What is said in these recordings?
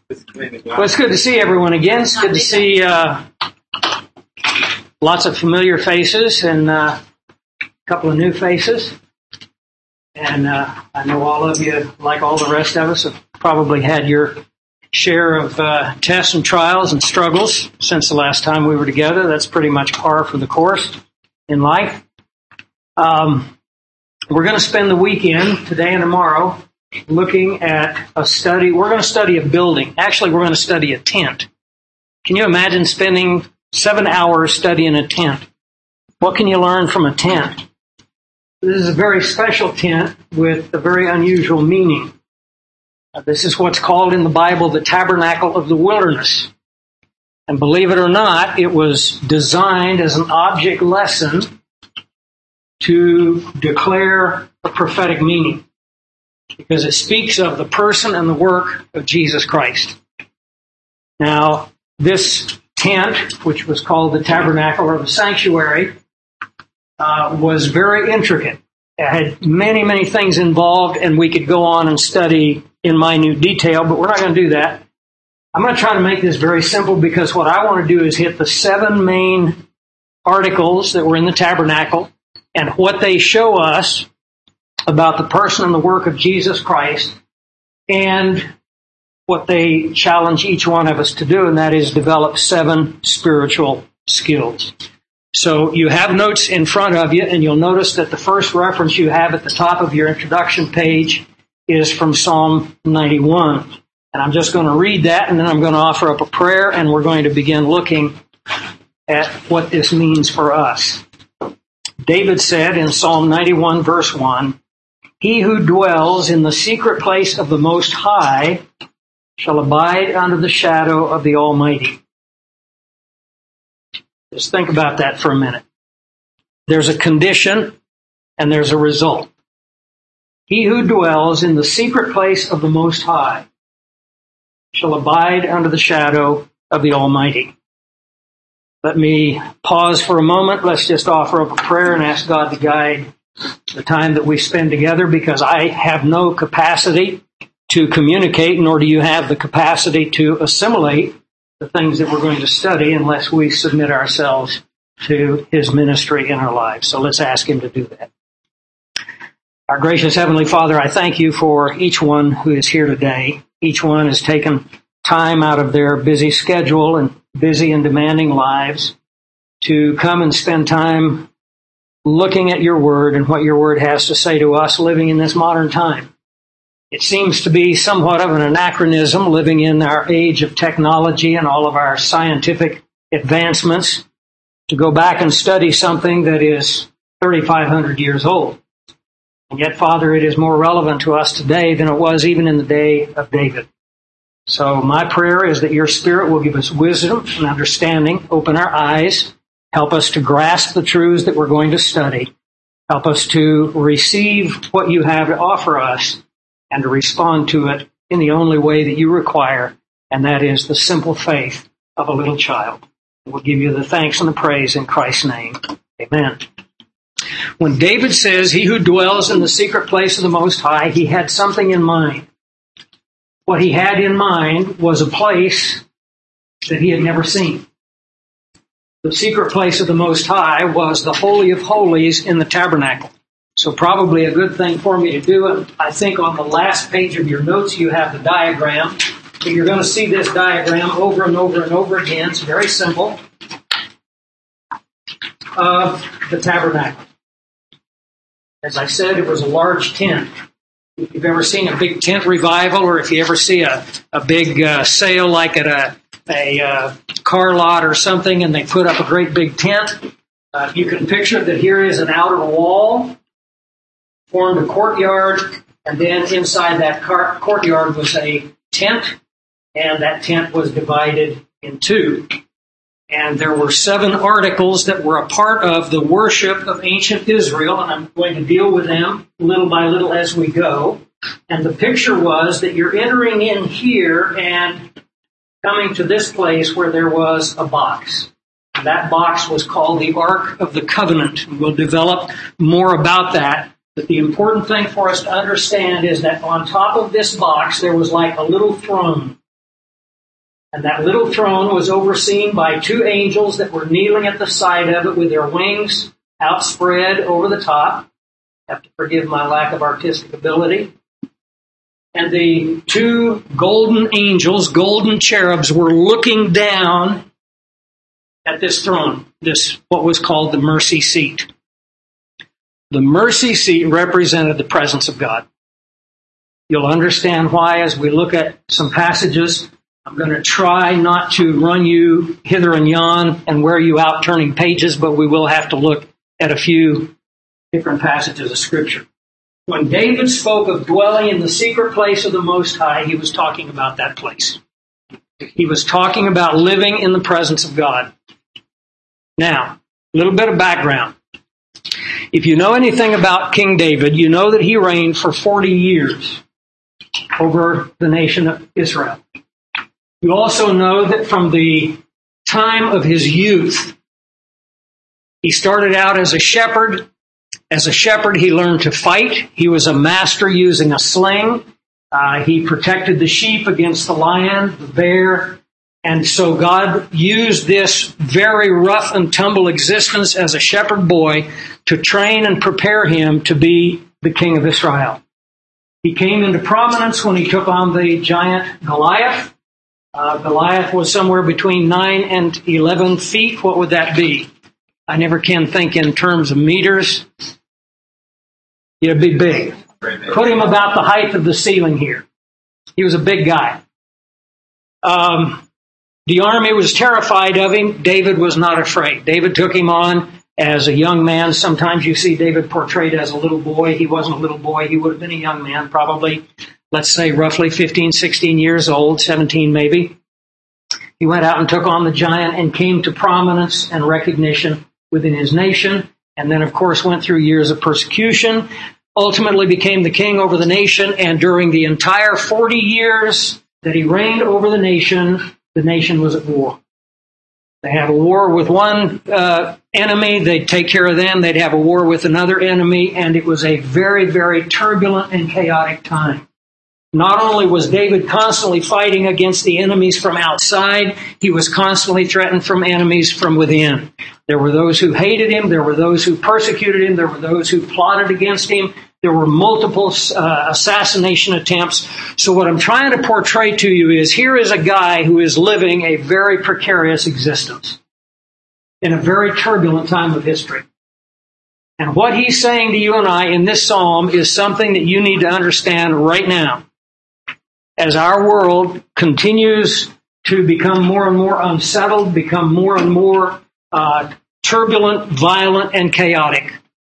Well, it's good to see everyone again. It's good to see lots of familiar faces and a couple of new faces. And I know all of you, like all the rest of us, have probably had your share of tests and trials and struggles since the last time we were together. That's pretty much par for the course in life. We're going to spend the weekend, today and tomorrow, looking at a study. We're going to study a building. Actually, we're going to study a tent. Can you imagine spending 7 hours studying a tent? What can you learn from a tent? This is a very special tent with a very unusual meaning. This is what's called in the Bible the tabernacle of the wilderness. And believe it or not, it was designed as an object lesson to declare a prophetic meaning, because it speaks of the person and the work of Jesus Christ. Now, this tent, which was called the tabernacle or the sanctuary, was very intricate. It had many, many things involved, and we could go on and study in minute detail, but we're not going to do that. I'm going to try to make this very simple, because what I want to do is hit the 7 main articles that were in the tabernacle and what they show us about the person and the work of Jesus Christ, and what they challenge each one of us to do, and that is develop 7 spiritual skills. So you have notes in front of you, and you'll notice that the first reference you have at the top of your introduction page is from Psalm 91. And I'm just going to read that, and then I'm going to offer up a prayer, and we're going to begin looking at what this means for us. David said in Psalm 91, verse 1, "He who dwells in the secret place of the Most High shall abide under the shadow of the Almighty." Just think about that for a minute. There's a condition and there's a result. He who dwells in the secret place of the Most High shall abide under the shadow of the Almighty. Let me pause for a moment. Let's just offer up a prayer and ask God to guide the time that we spend together, because I have no capacity to communicate, nor do you have the capacity to assimilate the things that we're going to study unless we submit ourselves to His ministry in our lives. So let's ask Him to do that. Our gracious Heavenly Father, I thank You for each one who is here today. Each one has taken time out of their busy schedule and busy and demanding lives to come and spend time looking at Your Word and what Your Word has to say to us living in this modern time. It seems to be somewhat of an anachronism, living in our age of technology and all of our scientific advancements, to go back and study something that is 3,500 years old. And yet, Father, it is more relevant to us today than it was even in the day of David. So my prayer is that Your Spirit will give us wisdom and understanding, open our eyes, help us to grasp the truths that we're going to study, help us to receive what You have to offer us, and to respond to it in the only way that You require, and that is the simple faith of a little child. We'll give You the thanks and the praise in Christ's name. Amen. When David says, "He who dwells in the secret place of the Most High," he had something in mind. What he had in mind was a place that he had never seen. The secret place of the Most High was the Holy of Holies in the tabernacle. So probably a good thing for me to do it. I think on the last page of your notes you have the diagram. So you're going to see this diagram over and over and over again. It's very simple. Of the tabernacle. As I said, it was a large tent. If you've ever seen a big tent revival, or if you ever see a big sale like at a car lot or something, and they put up a great big tent, you can picture that here is an outer wall, formed a courtyard, and then inside that courtyard was a tent, and that tent was divided in 2. And there were 7 articles that were a part of the worship of ancient Israel, and I'm going to deal with them little by little as we go. And the picture was that you're entering in here and coming to this place where there was a box. That box was called the Ark of the Covenant. We'll develop more about that. But the important thing for us to understand is that on top of this box, there was like a little throne. And that little throne was overseen by 2 angels that were kneeling at the side of it with their wings outspread over the top. Have to forgive my lack of artistic ability. And the 2 golden angels, golden cherubs, were looking down at this throne, this what was called the mercy seat. The mercy seat represented the presence of God. You'll understand why as we look at some passages. I'm going to try not to run you hither and yon and wear you out turning pages, but we will have to look at a few different passages of Scripture. When David spoke of dwelling in the secret place of the Most High, he was talking about that place. He was talking about living in the presence of God. Now, a little bit of background. If you know anything about King David, you know that he reigned for 40 years over the nation of Israel. You also know that from the time of his youth, he started out as a shepherd. As a shepherd, he learned to fight. He was a master using a sling. He protected the sheep against the lion, the bear. And so God used this very rough and tumble existence as a shepherd boy to train and prepare him to be the king of Israel. He came into prominence when he took on the giant Goliath. Goliath was somewhere between 9 and 11 feet. What would that be? I never can think in terms of meters. It'd be big. Put him about the height of the ceiling here. He was a big guy. The army was terrified of him. David was not afraid. David took him on as a young man. Sometimes you see David portrayed as a little boy. He wasn't a little boy. He would have been a young man, probably, let's say roughly 15, 16 years old, 17 maybe. He went out and took on the giant and came to prominence and recognition within his nation. And then, of course, went through years of persecution, ultimately became the king over the nation. And during the entire 40 years that he reigned over the nation was at war. They had a war with one enemy. They'd take care of them. They'd have a war with another enemy. And it was a very, very turbulent and chaotic time. Not only was David constantly fighting against the enemies from outside, he was constantly threatened from enemies from within. There were those who hated him. There were those who persecuted him. There were those who plotted against him. There were multiple assassination attempts. So what I'm trying to portray to you is here is a guy who is living a very precarious existence in a very turbulent time of history. And what he's saying to you and I in this psalm is something that you need to understand right now. As our world continues to become more and more unsettled, become more and more turbulent, violent, and chaotic.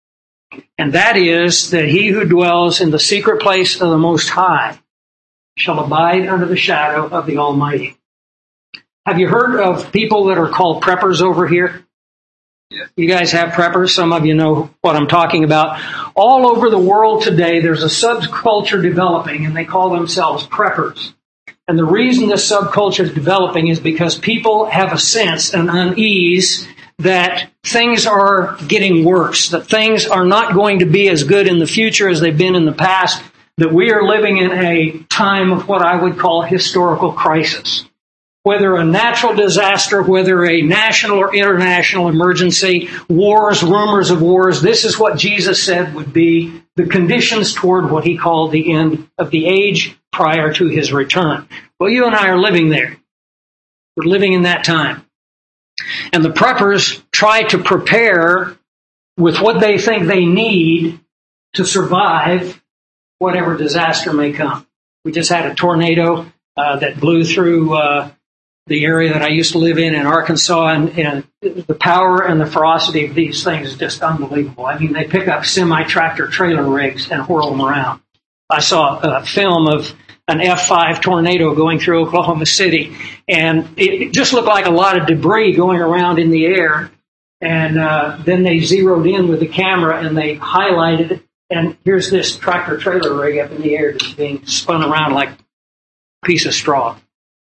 And that is that he who dwells in the secret place of the Most High shall abide under the shadow of the Almighty. Have you heard of people that are called preppers over here? Yes. You guys have preppers. Some of you know what I'm talking about. All over the world today, there's a subculture developing, and they call themselves preppers. And the reason this subculture is developing is because people have a sense, an unease, that things are getting worse, that things are not going to be as good in the future as they've been in the past, that we are living in a time of what I would call historical crisis. Whether a natural disaster, whether a national or international emergency, wars, rumors of wars, this is what Jesus said would be the conditions toward what he called the end of the age prior to his return. Well, you and I are living there. We're living in that time. And the preppers try to prepare with what they think they need to survive whatever disaster may come. We just had a tornado that blew through the area that I used to live in Arkansas, and the power and the ferocity of these things is just unbelievable. I mean, they pick up semi-tractor trailer rigs and whirl them around. I saw a film of an F5 tornado going through Oklahoma City, and it just looked like a lot of debris going around in the air. And then they zeroed in with the camera and they highlighted it, and here's this tractor trailer rig up in the air just being spun around like a piece of straw.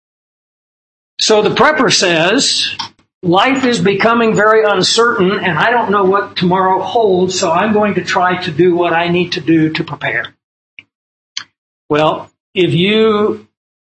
So the prepper says, life is becoming very uncertain, and I don't know what tomorrow holds, so I'm going to try to do what I need to do to prepare. Well, if you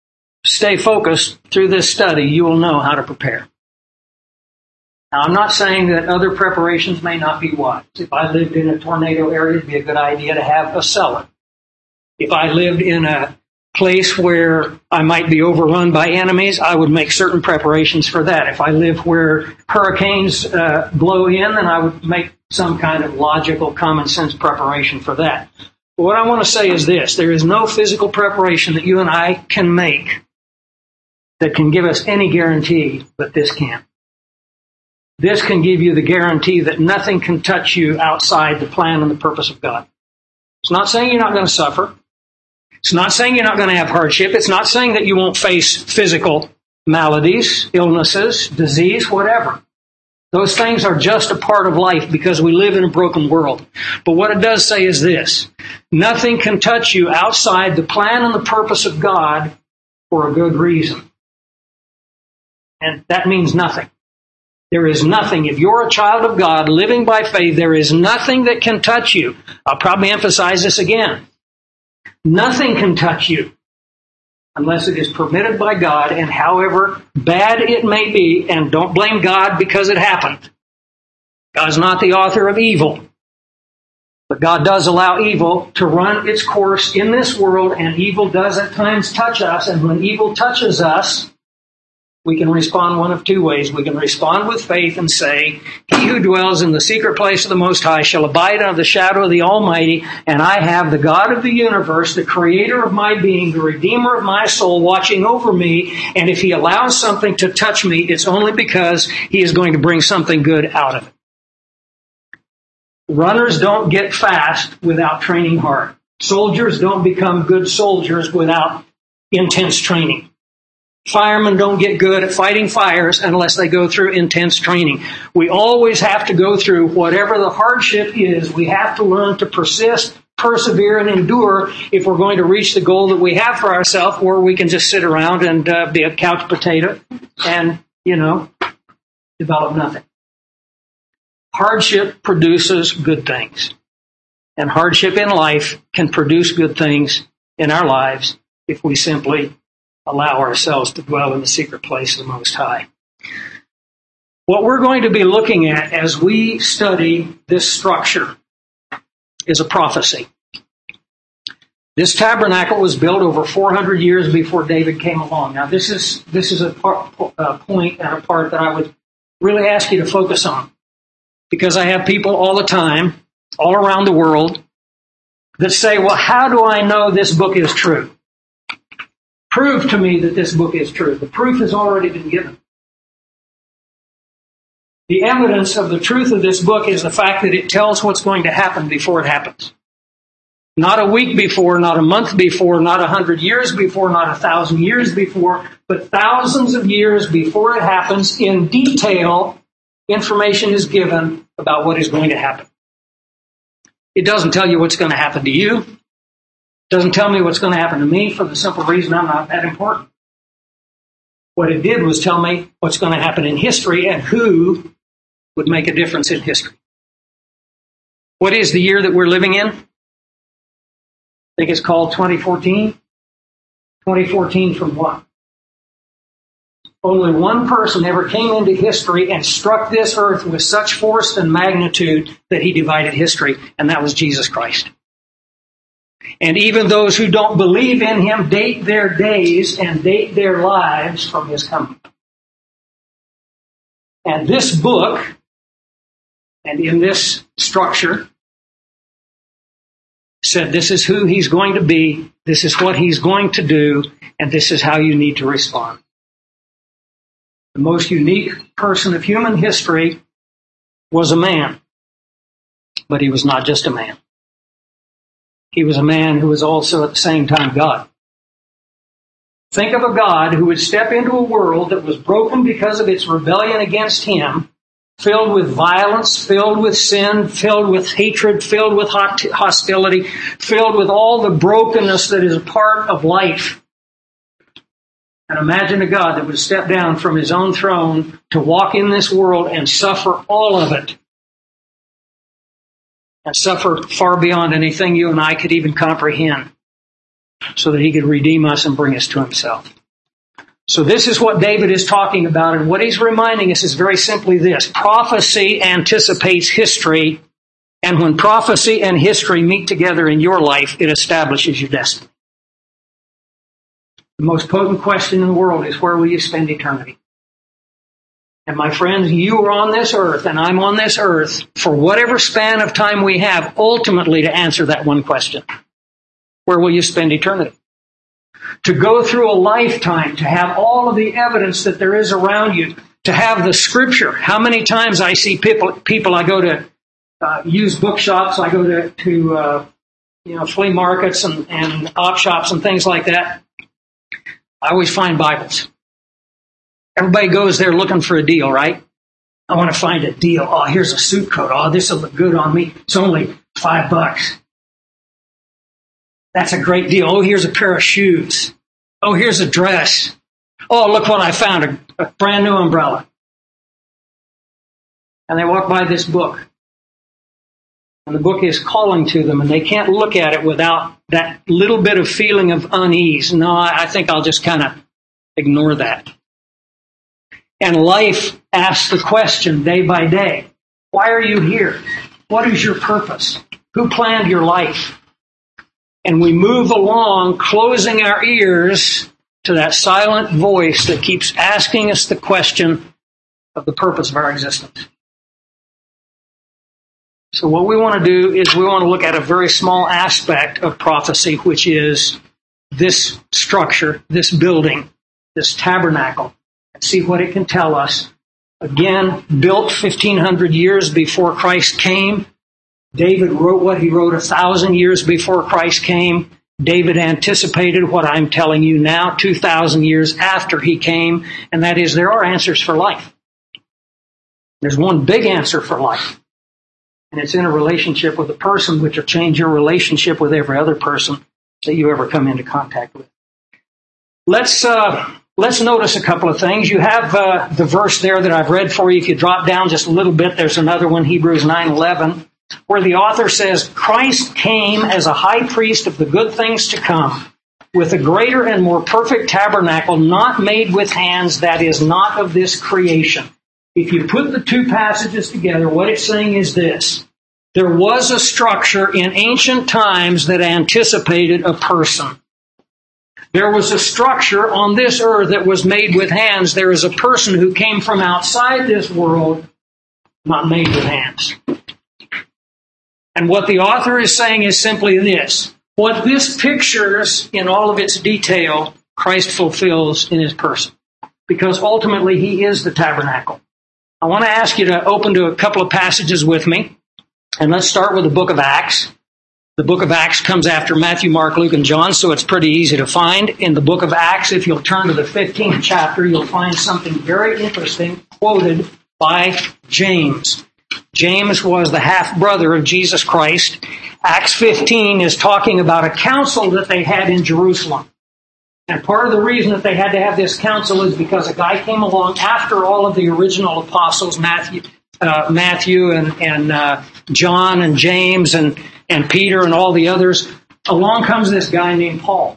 stay focused through this study, you will know how to prepare. Now, I'm not saying that other preparations may not be wise. If I lived in a tornado area, it'd be a good idea to have a cellar. If I lived in a place where I might be overrun by enemies, I would make certain preparations for that. If I live where hurricanes blow in, then I would make some kind of logical, common sense preparation for that. But what I want to say is this: there is no physical preparation that you and I can make that can give us any guarantee, but this can. This can give you the guarantee that nothing can touch you outside the plan and the purpose of God. It's not saying you're not going to suffer. It's not saying you're not going to have hardship. It's not saying that you won't face physical maladies, illnesses, disease, whatever. Those things are just a part of life because we live in a broken world. But what it does say is this: nothing can touch you outside the plan and the purpose of God for a good reason. And that means nothing. There is nothing. If you're a child of God living by faith, there is nothing that can touch you. I'll probably emphasize this again. Nothing can touch you unless it is permitted by God, and however bad it may be, and don't blame God because it happened. God's not the author of evil. But God does allow evil to run its course in this world, and evil does at times touch us, and when evil touches us, we can respond one of two ways. We can respond with faith and say, "He who dwells in the secret place of the Most High shall abide under the shadow of the Almighty, and I have the God of the universe, the creator of my being, the redeemer of my soul, watching over me, and if he allows something to touch me, it's only because he is going to bring something good out of it." Runners don't get fast without training hard. Soldiers don't become good soldiers without intense training. Firemen don't get good at fighting fires unless they go through intense training. We always have to go through whatever the hardship is. We have to learn to persist, persevere, and endure if we're going to reach the goal that we have for ourselves, or we can just sit around and be a couch potato and, develop nothing. Hardship produces good things. And hardship in life can produce good things in our lives if we simply allow ourselves to dwell in the secret place of the Most High. What we're going to be looking at as we study this structure is a prophecy. This tabernacle was built over 400 years before David came along. Now, this is a point and a part that I would really ask you to focus on, because I have people all the time, all around the world, that say, "Well, how do I know this book is true? Prove to me that this book is true." The proof has already been given. The evidence of the truth of this book is the fact that it tells what's going to happen before it happens. Not a week before, not a month before, not 100 years before, not 1,000 years before, but thousands of years before it happens. In detail, information is given about what is going to happen. It doesn't tell you what's going to happen to you. Doesn't tell me what's going to happen to me for the simple reason I'm not that important. What it did was tell me what's going to happen in history and who would make a difference in history. What is the year that we're living in? I think it's called 2014. 2014 from what? Only one person ever came into history and struck this earth with such force and magnitude that he divided history, and that was Jesus Christ. And even those who don't believe in him date their days and date their lives from his coming. And this book, and in this structure, said this is who he's going to be, this is what he's going to do, and this is how you need to respond. The most unique person of human history was a man, but he was not just a man. He was a man who was also at the same time God. Think of a God who would step into a world that was broken because of its rebellion against him, filled with violence, filled with sin, filled with hatred, filled with hostility, filled with all the brokenness that is a part of life. And imagine a God that would step down from his own throne to walk in this world and suffer all of it. And suffer far beyond anything you and I could even comprehend, so that he could redeem us and bring us to himself. So this is what David is talking about, and what he's reminding us is very simply this. Prophecy anticipates history, and when prophecy and history meet together in your life, it establishes your destiny. The most potent question in the world is, where will you spend eternity? And my friends, you are on this earth, and I'm on this earth for whatever span of time we have, ultimately to answer that one question. Where will you spend eternity? To go through a lifetime, to have all of the evidence that there is around you, to have the Scripture. How many times I see people I go to used bookshops, I go to flea markets and op shops and things like that. I always find Bibles. Everybody goes there looking for a deal, right? I want to find a deal. Oh, here's a suit coat. Oh, this will look good on me. It's only $5. That's a great deal. Oh, here's a pair of shoes. Oh, here's a dress. Oh, look what I found, a brand new umbrella. And they walk by this book. And the book is calling to them, and they can't look at it without that little bit of feeling of unease. No, I think I'll just kind of ignore that. And life asks the question day by day, why are you here? What is your purpose? Who planned your life? And we move along, closing our ears to that silent voice that keeps asking us the question of the purpose of our existence. So what we want to do is we want to look at a very small aspect of prophecy, which is this structure, this building, this tabernacle, and see what it can tell us. Again, built 1,500 years before Christ came. David wrote what he wrote 1,000 years before Christ came. David anticipated what I'm telling you now 2,000 years after he came, and that is there are answers for life. There's one big answer for life, and it's in a relationship with a person, which will change your relationship with every other person that you ever come into contact with. Let's notice a couple of things. You have the verse there that I've read for you. If you drop down just a little bit, there's another one, Hebrews 9:11. Where the author says, Christ came as a high priest of the good things to come, with a greater and more perfect tabernacle, not made with hands, that is not of this creation. If you put the two passages together, what it's saying is this. There was a structure in ancient times that anticipated a person. There was a structure on this earth that was made with hands. There is a person who came from outside this world, not made with hands. And what the author is saying is simply this. What this pictures in all of its detail, Christ fulfills in his person. Because ultimately he is the tabernacle. I want to ask you to open to a couple of passages with me. And let's start with the book of Acts. The book of Acts comes after Matthew, Mark, Luke, and John, so it's pretty easy to find. In the book of Acts, if you'll turn to the 15th chapter, you'll find something very interesting quoted by James. James was the half-brother of Jesus Christ. Acts 15 is talking about a council that they had in Jerusalem. And part of the reason that they had to have this council is because a guy came along after all of the original apostles, Matthew and John and James and Peter and all the others. Along comes this guy named Paul.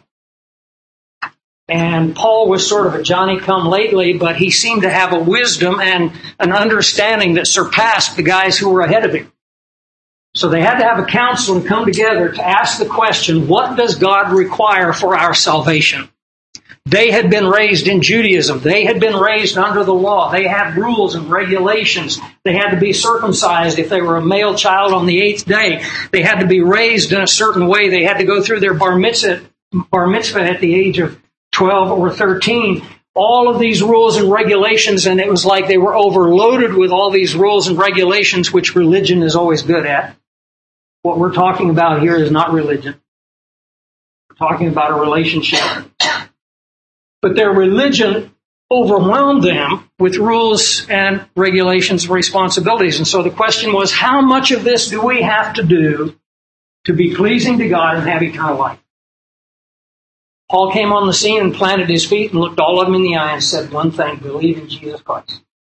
And Paul was sort of a Johnny-come-lately, but he seemed to have a wisdom and an understanding that surpassed the guys who were ahead of him. So they had to have a council and come together to ask the question, what does God require for our salvation? They had been raised in Judaism. They had been raised under the law. They had rules and regulations. They had to be circumcised if they were a male child on the 8th day. They had to be raised in a certain way. They had to go through their bar mitzvah at the age of 12 or 13, all of these rules and regulations, and it was like they were overloaded with all these rules and regulations, which religion is always good at. What we're talking about here is not religion. We're talking about a relationship. But their religion overwhelmed them with rules and regulations and responsibilities. And so the question was, how much of this do we have to do to be pleasing to God and have eternal life? Paul came on the scene and planted his feet and looked all of them in the eye and said one thing, believe in Jesus Christ.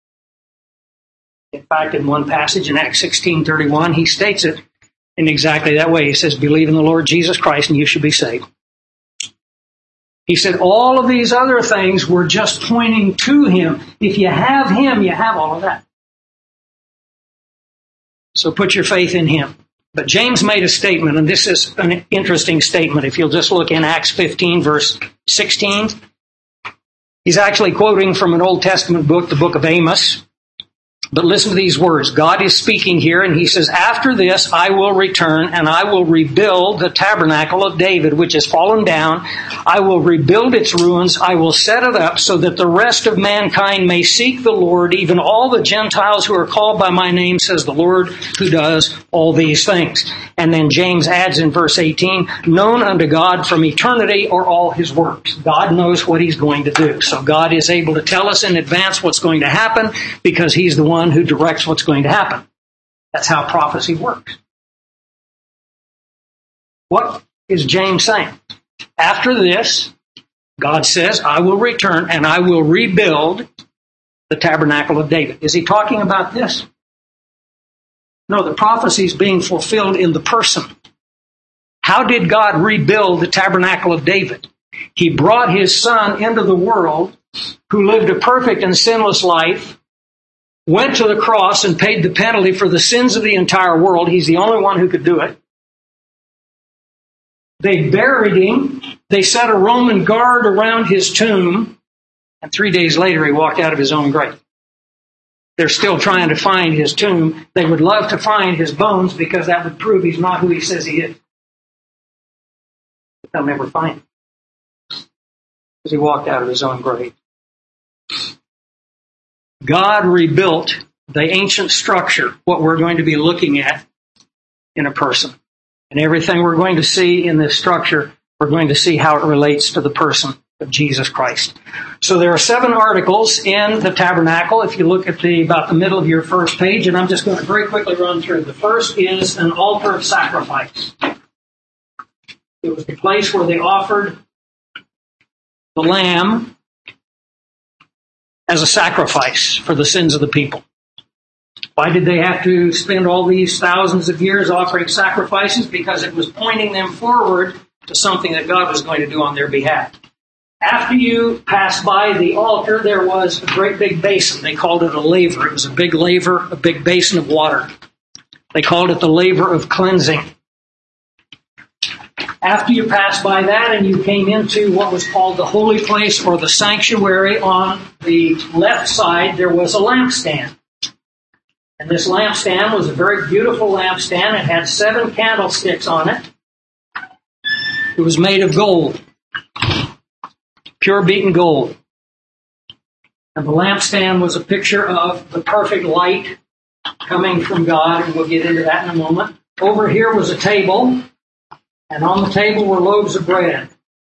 In fact, in one passage in Acts 16:31, he states it in exactly that way. He says, believe in the Lord Jesus Christ and you shall be saved. He said all of these other things were just pointing to him. If you have him, you have all of that. So put your faith in him. But James made a statement, and this is an interesting statement. If you'll just look in Acts 15, verse 16, he's actually quoting from an Old Testament book, the book of Amos. But listen to these words. God is speaking here, and he says, "After this I will return, and I will rebuild the tabernacle of David, which has fallen down. I will rebuild its ruins. I will set it up so that the rest of mankind may seek the Lord, even all the Gentiles who are called by my name, says the Lord, who does all these things." And then James adds in verse 18, "Known unto God from eternity are all his works." God knows what he's going to do. So God is able to tell us in advance what's going to happen because he's the one who directs what's going to happen. That's how prophecy works. What is James saying? After this, God says, "I will return and I will rebuild the tabernacle of David." Is he talking about this? No, the prophecy is being fulfilled in the person. How did God rebuild the tabernacle of David? He brought his son into the world, who lived a perfect and sinless life, went to the cross and paid the penalty for the sins of the entire world. He's the only one who could do it. They buried him. They set a Roman guard around his tomb. And 3 days later, he walked out of his own grave. They're still trying to find his tomb. They would love to find his bones because that would prove he's not who he says he is. But they'll never find him because he walked out of his own grave. God rebuilt the ancient structure, what we're going to be looking at in a person. And everything we're going to see in this structure, we're going to see how it relates to the person of Jesus Christ. So there are 7 articles in the tabernacle. If you look at about the middle of your first page, and I'm just going to very quickly run through. The first is an altar of sacrifice. It was the place where they offered the lamb as a sacrifice for the sins of the people. Why did they have to spend all these thousands of years offering sacrifices? Because it was pointing them forward to something that God was going to do on their behalf. After you passed by the altar, there was a great big basin. They called it a laver. It was a big laver, a big basin of water. They called it the laver of cleansing. After you passed by that and you came into what was called the holy place or the sanctuary, on the left side there was a lampstand. And this lampstand was a very beautiful lampstand. It had 7 candlesticks on it. It was made of gold, pure beaten gold. And the lampstand was a picture of the perfect light coming from God, and we'll get into that in a moment. Over here was a table, and on the table were loaves of bread.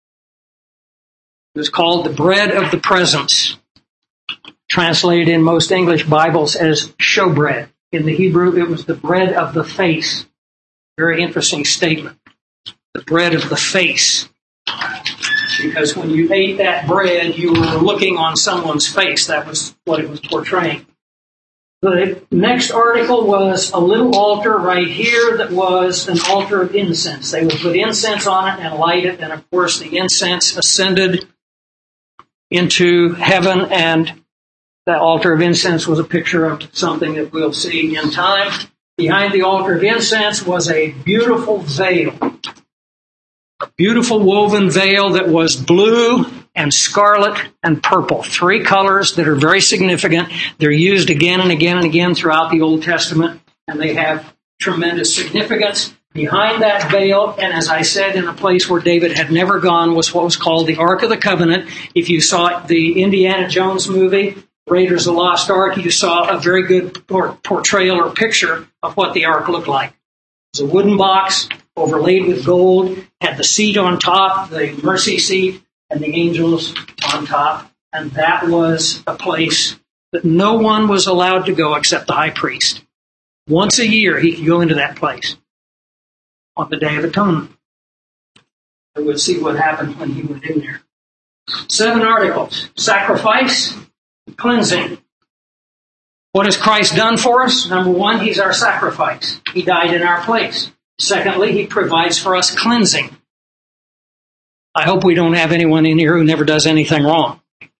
It was called the bread of the presence, translated in most English Bibles as showbread. In the Hebrew, it was the bread of the face. Very interesting statement. The bread of the face. Because when you ate that bread, you were looking on someone's face. That was what it was portraying. The next article was a little altar right here that was an altar of incense. They would put incense on it and light it, and of course the incense ascended into heaven, and that altar of incense was a picture of something that we'll see in time. Behind the altar of incense was a beautiful veil. A beautiful woven veil that was blue and scarlet and purple. 3 colors that are very significant. They're used again and again and again throughout the Old Testament, and they have tremendous significance. Behind that veil, and as I said, in a place where David had never gone, was what was called the Ark of the Covenant. If you saw the Indiana Jones movie, Raiders of the Lost Ark, you saw a very good portrayal or picture of what the Ark looked like. It was a wooden box overlaid with gold, had the seat on top, the mercy seat, and the angels on top. And that was a place that no one was allowed to go except the high priest. Once a year, he could go into that place on the Day of Atonement. And we'll see what happened when he went in there. 7 articles. Sacrifice, cleansing. What has Christ done for us? Number 1, he's our sacrifice. He died in our place. Secondly, he provides for us cleansing. I hope we don't have anyone in here who never does anything wrong.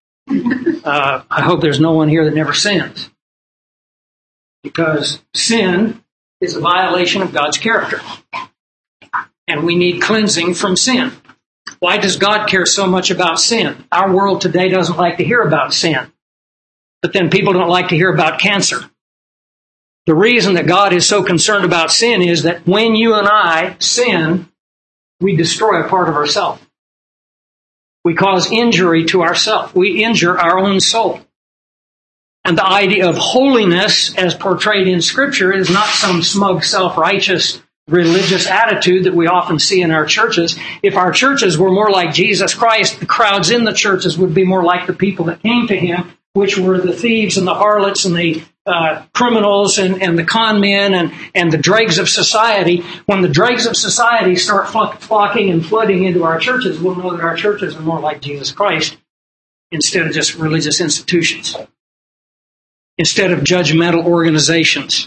I hope there's no one here that never sins. Because sin is a violation of God's character. And we need cleansing from sin. Why does God care so much about sin? Our world today doesn't like to hear about sin. But then people don't like to hear about cancer. The reason that God is so concerned about sin is that when you and I sin, we destroy a part of ourselves. We cause injury to ourselves. We injure our own soul. And the idea of holiness, as portrayed in Scripture, is not some smug, self-righteous, religious attitude that we often see in our churches. If our churches were more like Jesus Christ, the crowds in the churches would be more like the people that came to Him, which were the thieves and the harlots and the criminals and the con men and the dregs of society. When the dregs of society start flocking and flooding into our churches, we'll know that our churches are more like Jesus Christ instead of just religious institutions, instead of judgmental organizations.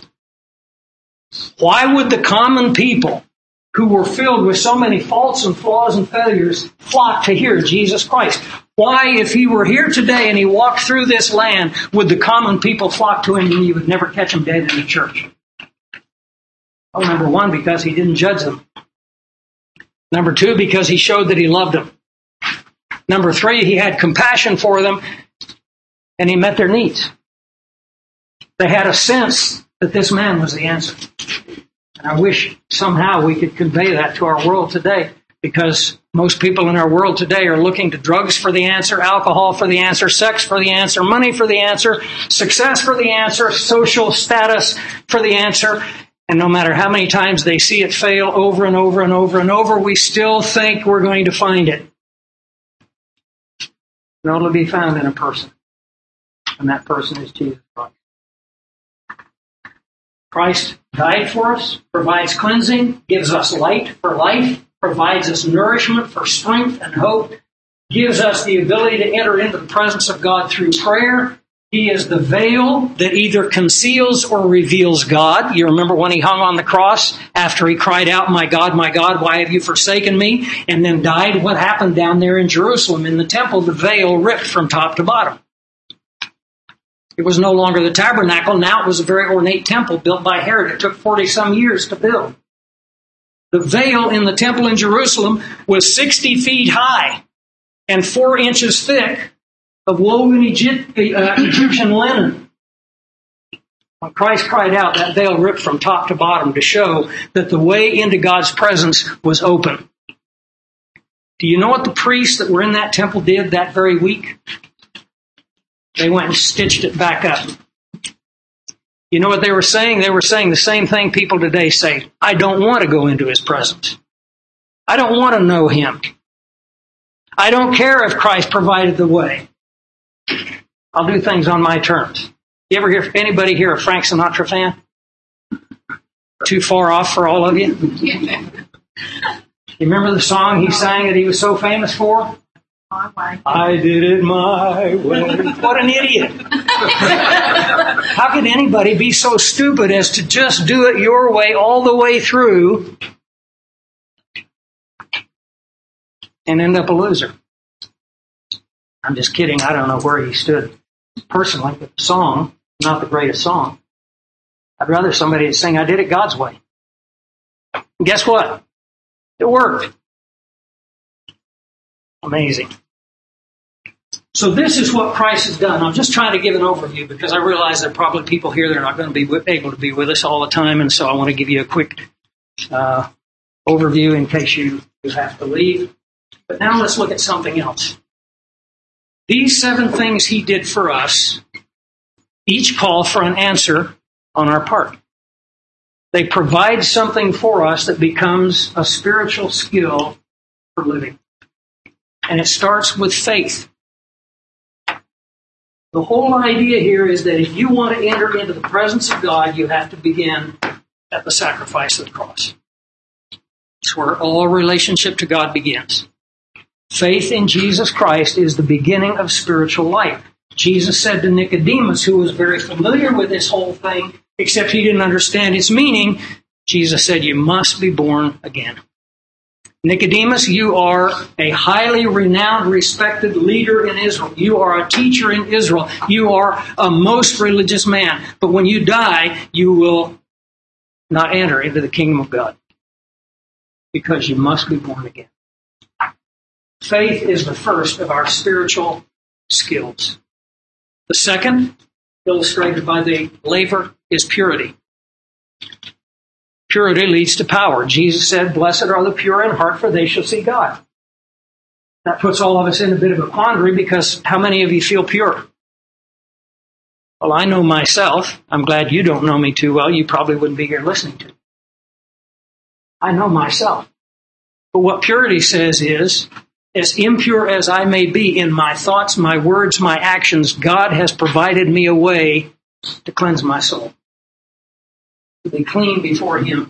Why would the common people who were filled with so many faults and flaws and failures flock to hear Jesus Christ? Why, if He were here today and He walked through this land, would the common people flock to Him and you would never catch Him dead in the church? Well, number one, because He didn't judge them. Number two, because He showed that He loved them. Number three, He had compassion for them and He met their needs. They had a sense that this man was the answer. And I wish somehow we could convey that to our world today, because most people in our world today are looking to drugs for the answer, alcohol for the answer, sex for the answer, money for the answer, success for the answer, social status for the answer. And no matter how many times they see it fail over and over and over and over, we still think we're going to find it. It ought to be found in a person. And that person is Jesus Christ. Christ died for us, provides cleansing, gives us light for life, provides us nourishment for strength and hope, gives us the ability to enter into the presence of God through prayer. He is the veil that either conceals or reveals God. You remember when He hung on the cross after He cried out, my God, why have you forsaken me?" And then died. What happened down there in Jerusalem in the temple? The veil ripped from top to bottom. It was no longer the tabernacle. Now it was a very ornate temple built by Herod. It took 40-some years to build. The veil in the temple in Jerusalem was 60 feet high and 4 inches thick of woven Egyptian linen. When Christ cried out, that veil ripped from top to bottom to show that the way into God's presence was open. Do you know what the priests that were in that temple did that very week? They went and stitched it back up. You know what they were saying? They were saying the same thing people today say. I don't want to go into His presence. I don't want to know Him. I don't care if Christ provided the way. I'll do things on my terms. You ever hear anybody here a Frank Sinatra fan? Too far off for all of you? You remember the song he sang that he was so famous for? I did it my way. What an idiot. How can anybody be so stupid as to just do it your way all the way through and end up a loser? I'm just kidding. I don't know where he stood personally, but the song, not the greatest song. I'd rather somebody sing, I did it God's way. And guess what? It worked. Amazing. So this is what Christ has done. I'm just trying to give an overview because I realize there are probably people here that are not going to be able to be with us all the time, and so I want to give you a quick overview in case you have to leave. But now let's look at something else. These 7 things He did for us each call for an answer on our part. They provide something for us that becomes a spiritual skill for living. And it starts with faith. The whole idea here is that if you want to enter into the presence of God, you have to begin at the sacrifice of the cross. It's where all relationship to God begins. Faith in Jesus Christ is the beginning of spiritual life. Jesus said to Nicodemus, who was very familiar with this whole thing, except he didn't understand its meaning, Jesus said, you must be born again. Nicodemus, you are a highly renowned, respected leader in Israel. You are a teacher in Israel. You are a most religious man. But when you die, you will not enter into the kingdom of God because you must be born again. Faith is the first of our spiritual skills. The second, illustrated by the laver, is purity. Purity leads to power. Jesus said, "Blessed are the pure in heart, for they shall see God." That puts all of us in a bit of a quandary because how many of you feel pure? Well, I know myself. I'm glad you don't know me too well. You probably wouldn't be here listening to me. I know myself. But what purity says is, as impure as I may be in my thoughts, my words, my actions, God has provided me a way to cleanse my soul, to be clean before Him.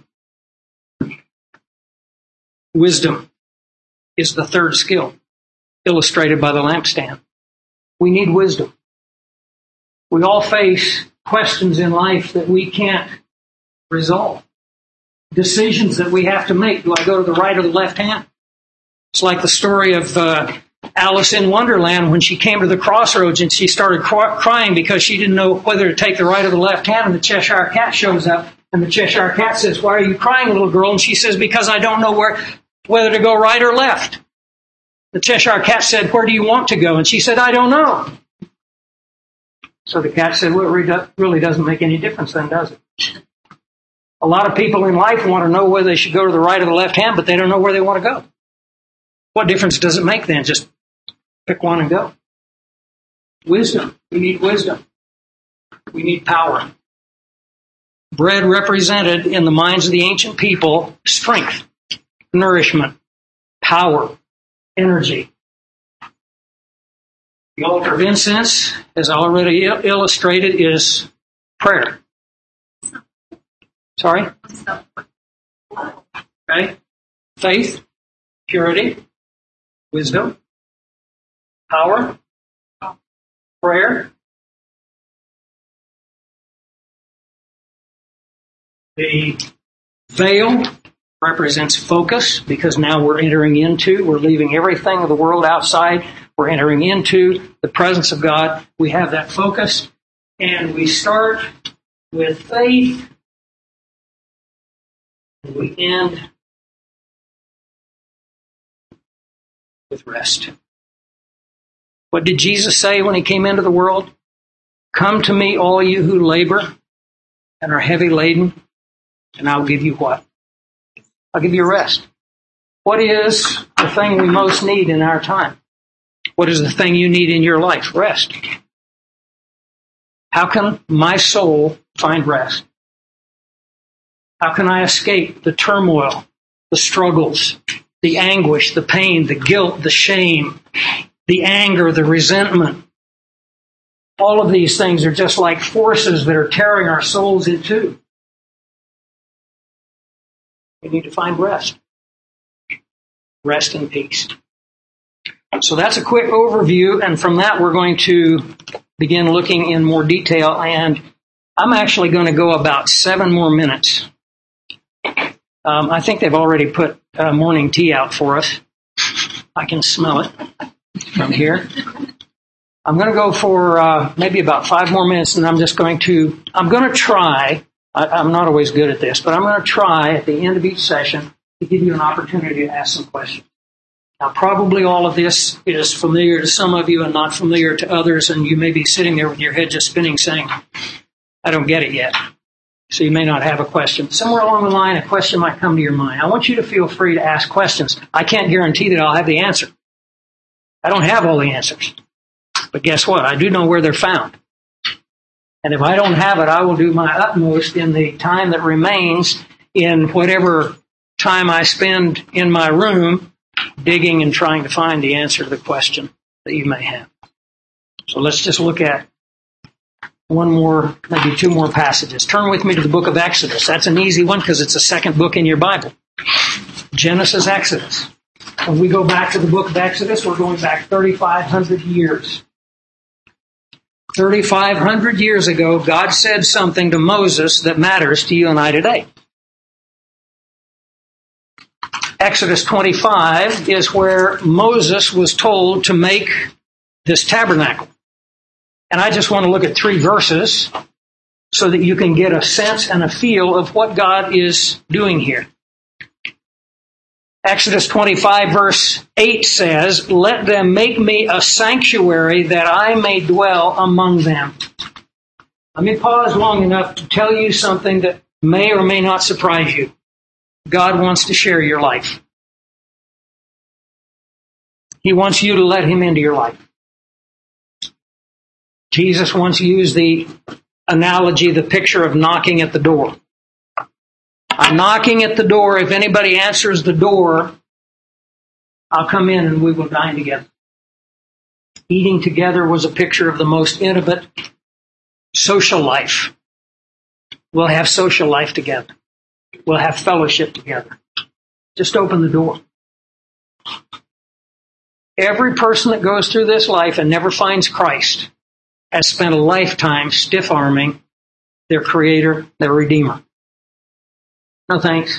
Wisdom is the third skill, illustrated by the lampstand. We need wisdom. We all face questions in life that we can't resolve. Decisions that we have to make. Do I go to the right or the left hand? It's like the story of Alice in Wonderland when she came to the crossroads and she started crying because she didn't know whether to take the right or the left hand, and the Cheshire Cat shows up, and the Cheshire Cat says, "Why are you crying, little girl?" And she says, "Because I don't know whether to go right or left." The Cheshire Cat said, "Where do you want to go?" And she said, "I don't know." So the cat said, "Well, it really doesn't make any difference then, does it?" A lot of people in life want to know whether they should go to the right or the left hand, but they don't know where they want to go. What difference does it make then? Just pick one and go. Wisdom. We need wisdom. We need power. Bread represented in the minds of the ancient people strength, nourishment, power, energy. The altar of incense, as already illustrated, is prayer. Sorry? Okay. Faith, purity, wisdom, power, prayer. The veil represents focus because now we're leaving everything of the world outside. We're entering into the presence of God. We have that focus, and we start with faith, and we end with rest. What did Jesus say when He came into the world? "Come to me, all you who labor and are heavy laden, and I'll give you what? I'll give you rest." What is the thing we most need in our time? What is the thing you need in your life? Rest. How can my soul find rest? How can I escape the turmoil, the struggles, the anguish, the pain, the guilt, the shame, the anger, the resentment? All of these things are just like forces that are tearing our souls in two. We need to find rest. Rest in peace. So that's a quick overview, and from that we're going to begin looking in more detail, and I'm actually going to go about 7 more minutes. I think they've already put morning tea out for us. I can smell it from here. I'm going to go for maybe about 5 more minutes, and I'm going to try, I'm not always good at this, but I'm going to try at the end of each session to give you an opportunity to ask some questions. Now, probably all of this is familiar to some of you and not familiar to others, and you may be sitting there with your head just spinning saying, "I don't get it yet." So you may not have a question. Somewhere along the line, a question might come to your mind. I want you to feel free to ask questions. I can't guarantee that I'll have the answer. I don't have all the answers. But guess what? I do know where they're found. And if I don't have it, I will do my utmost in the time that remains in whatever time I spend in my room digging and trying to find the answer to the question that you may have. So let's just look at one more, maybe 2 more passages. Turn with me to the book of Exodus. That's an easy one because it's the second book in your Bible. Genesis, Exodus. When we go back to the book of Exodus, we're going back 3,500 years. 3,500 years ago, God said something to Moses that matters to you and I today. Exodus 25 is where Moses was told to make this tabernacle. And I just want to look at 3 verses so that you can get a sense and a feel of what God is doing here. Exodus 25 verse 8 says, "Let them make me a sanctuary that I may dwell among them." Let me pause long enough to tell you something that may or may not surprise you. God wants to share your life. He wants you to let Him into your life. Jesus once used the analogy, the picture of knocking at the door. I'm knocking at the door. If anybody answers the door, I'll come in and we will dine together. Eating together was a picture of the most intimate social life. We'll have social life together. We'll have fellowship together. Just open the door. Every person that goes through this life and never finds Christ has spent a lifetime stiff-arming their Creator, their Redeemer. No thanks.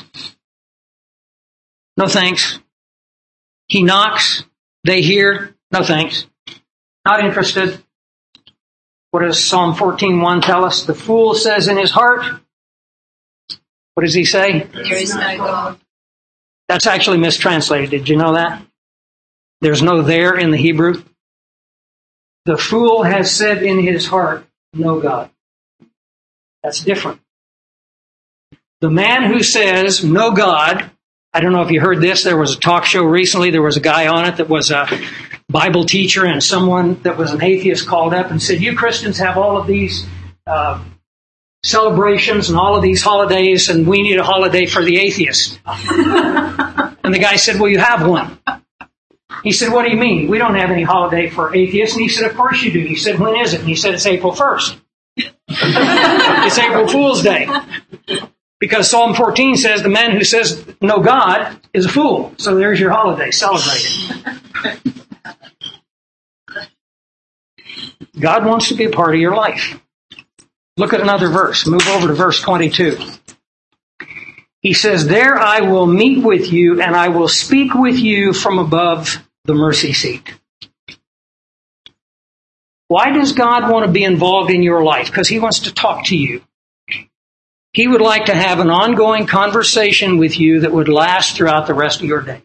No thanks. He knocks. They hear. No thanks. Not interested. What does Psalm 14:1 tell us? The fool says in his heart, what does he say? There is no God. That's actually mistranslated. Did you know that? There's no there in the Hebrew. The fool has said in his heart, no God. That's different. The man who says, no God, I don't know if you heard this, there was a talk show recently, there was a guy on it that was a Bible teacher, and someone that was an atheist called up and said, you Christians have all of these celebrations and all of these holidays, and we need a holiday for the atheists. And the guy said, well, you have one. He said, what do you mean? We don't have any holiday for atheists. And he said, of course you do. He said, when is it? And he said, it's April 1st. It's April Fool's Day. Because Psalm 14 says the man who says no God is a fool. So there's your holiday. Celebrate it. God wants to be a part of your life. Look at another verse. Move over to verse 22. He says, there I will meet with you and I will speak with you from above the mercy seat. Why does God want to be involved in your life? Because He wants to talk to you. He would like to have an ongoing conversation with you that would last throughout the rest of your days.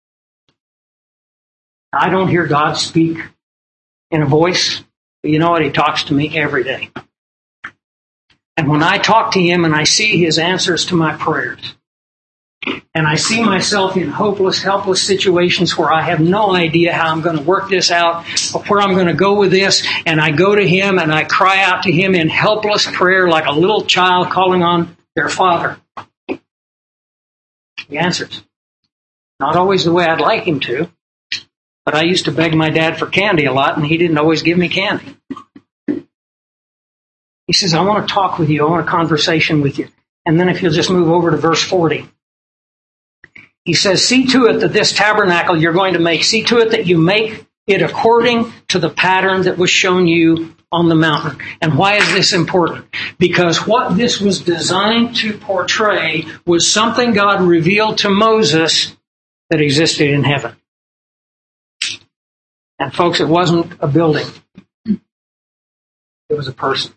I don't hear God speak in a voice, but you know what? He talks to me every day. And when I talk to Him and I see His answers to my prayers, and I see myself in hopeless, helpless situations where I have no idea how I'm going to work this out, or where I'm going to go with this, and I go to Him and I cry out to Him in helpless prayer like a little child calling on their father. He answers. Not always the way I'd like Him to, but I used to beg my dad for candy a lot, and he didn't always give me candy. He says, I want to talk with you. I want a conversation with you. And then if you'll just move over to verse 40. He says, see to it that this tabernacle you're going to make, see to it that you make it according to the pattern that was shown you on the mountain. And why is this important? Because what this was designed to portray was something God revealed to Moses that existed in heaven. And folks, it wasn't a building. It was a person.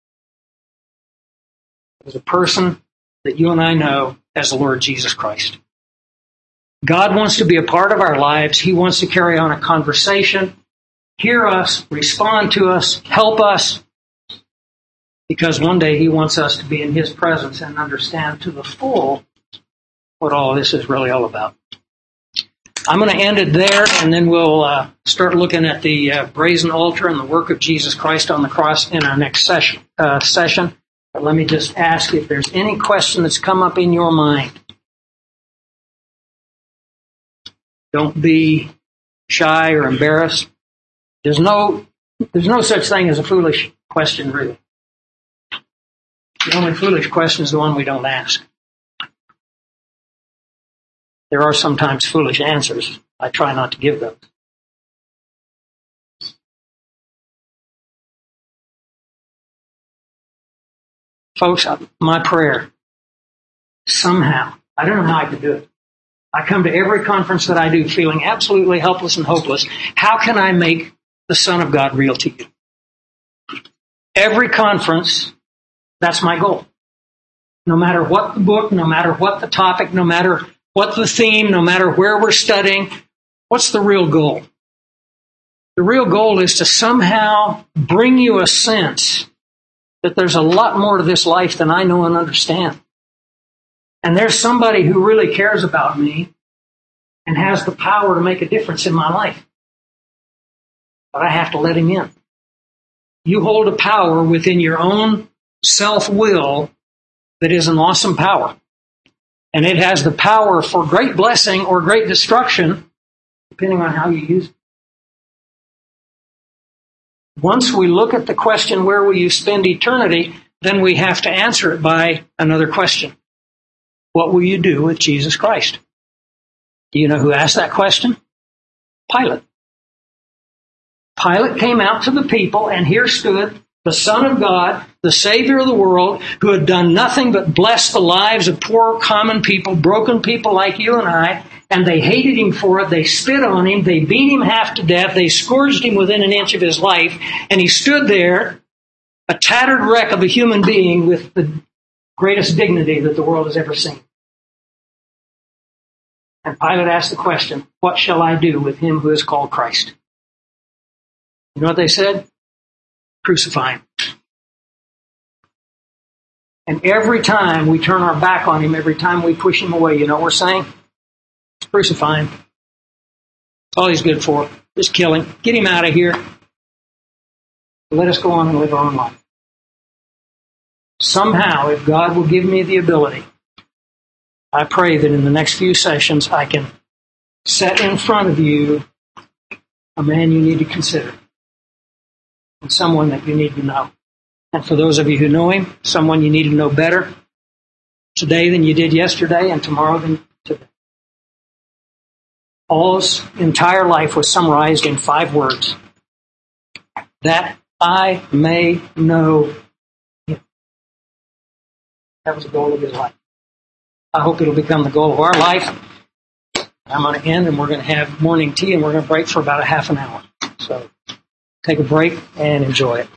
It was a person that you and I know as the Lord Jesus Christ. God wants to be a part of our lives. He wants to carry on a conversation, hear us, respond to us, help us, because one day He wants us to be in His presence and understand to the full what all this is really all about. I'm going to end it there, and then we'll start looking at the brazen altar and the work of Jesus Christ on the cross in our next session. But let me just ask if there's any question that's come up in your mind. Don't be shy or embarrassed. There's no such thing as a foolish question, really. The only foolish question is the one we don't ask. There are sometimes foolish answers. I try not to give those. Folks, my prayer, somehow, I don't know how I could do it. I come to every conference that I do feeling absolutely helpless and hopeless. How can I make the Son of God real to you? Every conference, that's my goal. No matter what the book, no matter what the topic, no matter what the theme, no matter where we're studying, what's the real goal? The real goal is to somehow bring you a sense that there's a lot more to this life than I know and understand. And there's somebody who really cares about me and has the power to make a difference in my life. But I have to let him in. You hold a power within your own self-will that is an awesome power. And it has the power for great blessing or great destruction, depending on how you use it. Once we look at the question, where will you spend eternity, then we have to answer it by another question. What will you do with Jesus Christ? Do you know who asked that question? Pilate. Pilate came out to the people, and here stood the Son of God, the Savior of the world, who had done nothing but bless the lives of poor, common people, broken people like you and I, and they hated him for it. They spit on him. They beat him half to death. They scourged him within an inch of his life, and he stood there, a tattered wreck of a human being with the greatest dignity that the world has ever seen. And Pilate asked the question, what shall I do with him who is called Christ? You know what they said? Crucify him. And every time we turn our back on him, every time we push him away, you know what we're saying? Crucify him. That's all he's good for. Just kill him. Get him out of here. Let us go on and live our own life. Somehow, if God will give me the ability, I pray that in the next few sessions I can set in front of you a man you need to consider and someone that you need to know. And for those of you who know him, someone you need to know better today than you did yesterday and tomorrow than today. Paul's entire life was summarized in 5 words. That I may know him. That was the goal of his life. I hope it'll become the goal of our life. I'm going to end, and we're going to have morning tea, and we're going to break for about a half an hour. So take a break and enjoy it.